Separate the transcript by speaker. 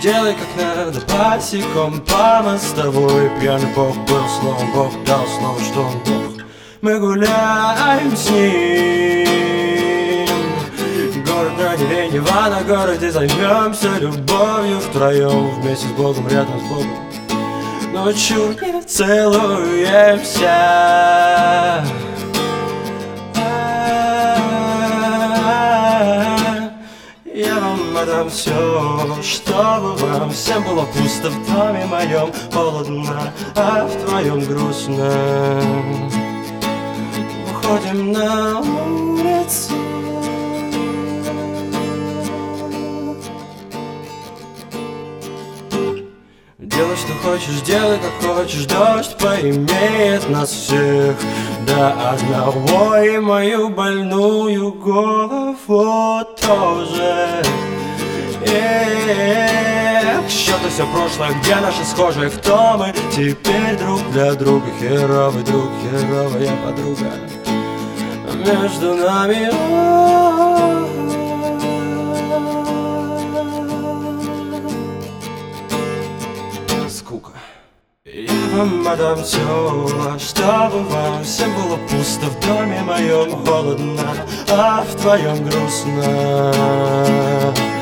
Speaker 1: делай как надо, босиком по мостовой. Пьяный Бог был словом, Бог дал слово, что он Бог. Мы гуляем с ним. Город на деревне, Нева на городе. Займемся любовью втроем, вместе с Богом, рядом с Богом. Ночью не целуемся. Я вам отдам все, чтобы вам всем было пусто в доме моем, холодно, а в твоем грустно. Выходим на улицу. Делай, что хочешь, делай, как хочешь. Дождь поимеет нас всех до одного, и мою больную голову тоже. Счеты все прошлое, где наши схожие, кто мы теперь друг для друга. Херовый друг, херовая подруга. Между нами скука. Я вам отдам все, чтобы вам всем было пусто в доме моем, холодно, а в твоем грустно.